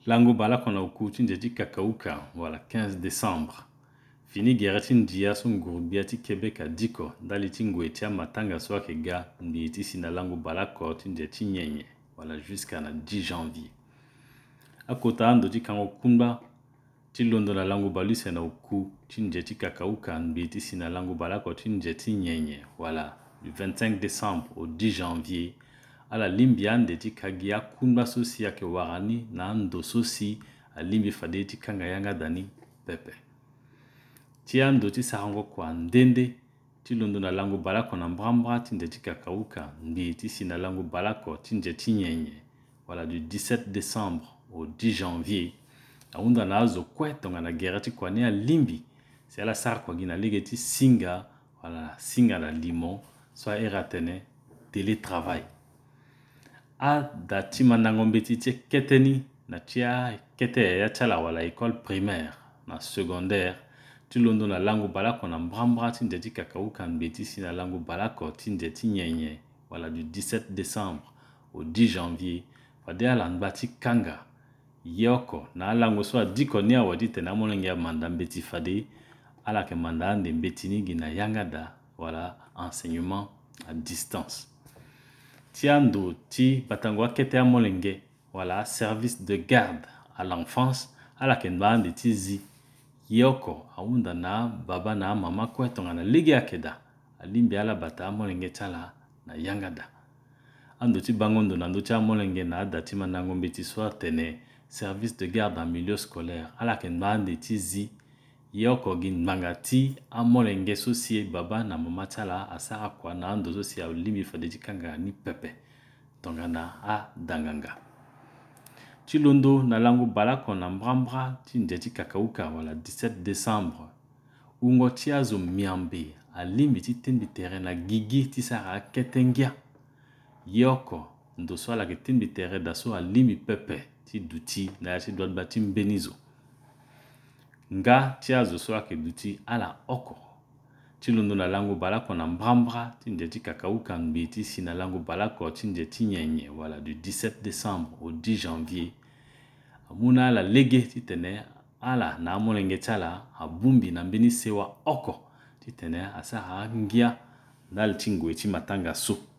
Lango bala kona uku tinjeji kakauka wala 15 décembre. Fini geratin dia son gurbiati Québec a diko dali tingwetia matanga soa ga mbieti sina lango bala ko tinjeti nyenye wala jusqu'à na 10 janvier. Akota ando ti kango kumba ti londo na lango balu sena uku tinjeti kakauka mbieti sina lango bala ko tinjeti nyenye wala du 25 décembre au 10 janvier. Ala limbi ande ti kagia kumba sosi ke warani na ando sosi a limbi fade ti kanga yanga dani pepe. Ti ando ti sarango kwa ndende ti londo na lango balako na mbrambra tinde ti kakauka mbi ti sina lango balako tinde ti nyenye. Voilà du 17 décembre au 10 janvier. Aunda na azo kwetonga na gera ti kwa ne a limbi. C'est ala sar kwa gina lege ti singa, voilà, singa na limon, soit eratene télétravail. A da ti manangombe ti keteni na tia kete ya chala wala école primaire na secondaire ti londo na lango balako na mbrambra tinde ti kakauka mbeti si na lango balako tinde ti nyenye wala du 17 décembre au 10 janvier fade ala nbati kanga yoko na lango so diko ni awadi te na monenge ya manda mbeti fade ala ke manda ande mbeti ni gina yanga da wala enseignement à distance. Tiando ti batango kete molenge voilà service de garde à l'enfance ala ken bande ti zi yoko aunda na baba na mama kwetonga na ligi akeda alimbi ala bata molenge chala na yangada ando ti bangondo na ndo cha molenge na dati manango mbeti soir tene service de garde en milieu scolaire ala ken bande ti zi yoko gin mangati amolenge sosie baba na mama chala asara kwa na ando sosie alimbi fade ti kanga ni pepe tongana a danganga. Chilondo na lango balako na mbrambra ti ndeti kakauka wala 17 décembre. Ungo tiazo miambe alimbi ti tembi terrain na gigi ti sara ketengia. Yoko ndo swala ke tembi terrain daso alimbi pepe ti duti na yati doit bati mbenizo. Nga tiazo swala ke duti ala oko. Chilondo na lango balako na mbrambra ti ndeti kakauka mbeti si na lango balako ti ndeti nyenye wala du 17 décembre au 10 janvier. Amuna ala lege ti tene ala na molenge chala abumbi na mbeni sewa oko ti tene asa ngia dal tingwe ti matanga so.